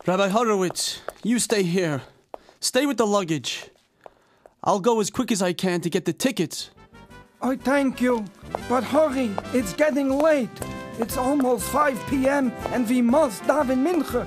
Rabbi Horowitz, you stay here. Stay with the luggage. I'll go as quick as I can to get the tickets. I thank you, but hurry, it's getting late. It's almost 5 p.m. and we must daven mincha.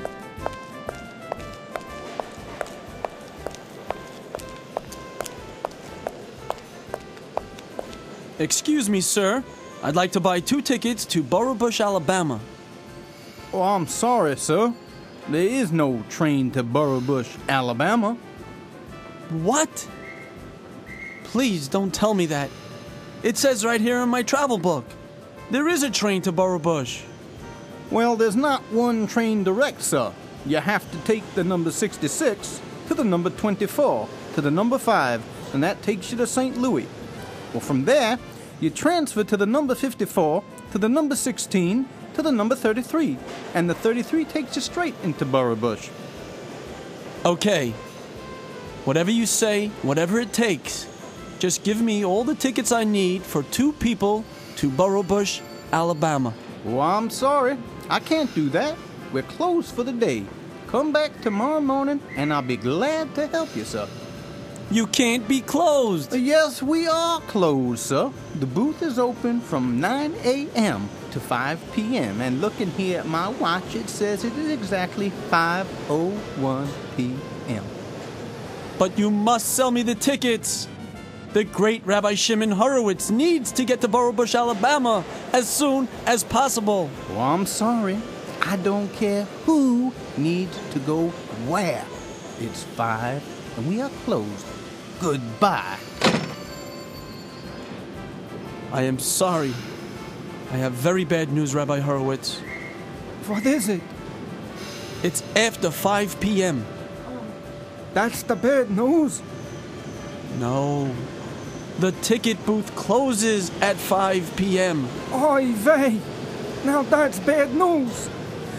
Excuse me, sir. I'd like to buy 2 tickets to Burrobush, Alabama. Oh, I'm sorry, sir. There is no train to Burrobush, Alabama. What? Please don't tell me that. It says right here in my travel book. There is a train to Burrobush. Well, there's not one train direct, sir. You have to take the number 66 to the number 24 to the number 5, and that takes you to St. Louis. Well, from there, you transfer to the number 54 to the number 16 to the number 33, and the 33 takes you straight into Burrobush. Okay. Whatever you say, whatever it takes. Just give me all the tickets I need for 2 people to Burrobush, Alabama. Oh, I'm sorry. I can't do that. We're closed for the day. Come back tomorrow morning, and I'll be glad to help you, sir. You can't be closed. Yes, we are closed, sir. The booth is open from 9 a.m. to 5 p.m. And looking here at my watch, it says it is exactly 5:01 p.m. But you must sell me the tickets. The great Rabbi Shimon Horowitz needs to get to Burrobush, Alabama as soon as possible. Oh, I'm sorry. I don't care who needs to go where. It's 5 and we are closed. Goodbye. I am sorry. I have very bad news, Rabbi Horowitz. What is it? It's after 5 p.m. That's the bad news. No. The ticket booth closes at 5 p.m. Oy vey. Now that's bad news.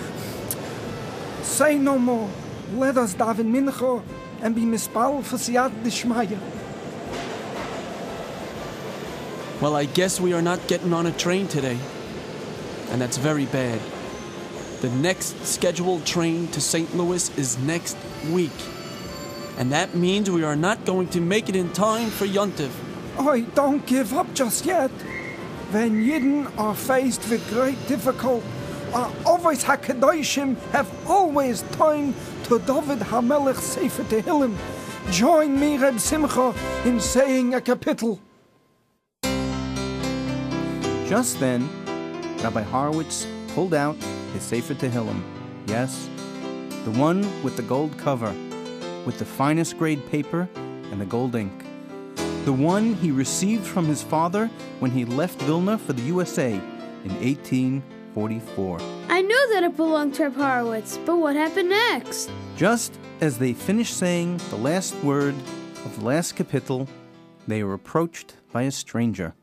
Say no more. Let us daven mincha and be mispal for siyat d'shmaya. Well, I guess we are not getting on a train today. And that's very bad. The next scheduled train to St. Louis is next week. And that means we are not going to make it in time for Yontif. Oi, don't give up just yet. When Yidden are faced with great difficulty, our Ovis HaKadoshim have always time to David HaMelech Sefer Tehillim. Join me, Reb Simcha, in saying a kapitel. Just then, Rabbi Horowitz pulled out his Sefer Tehillim. Yes, the one with the gold cover, with the finest grade paper and the gold ink. The one he received from his father when he left Vilna for the USA in 1844. I knew that it belonged to Reb Horowitz, but what happened next? Just as they finished saying the last word of the last kapitel, they were approached by a stranger.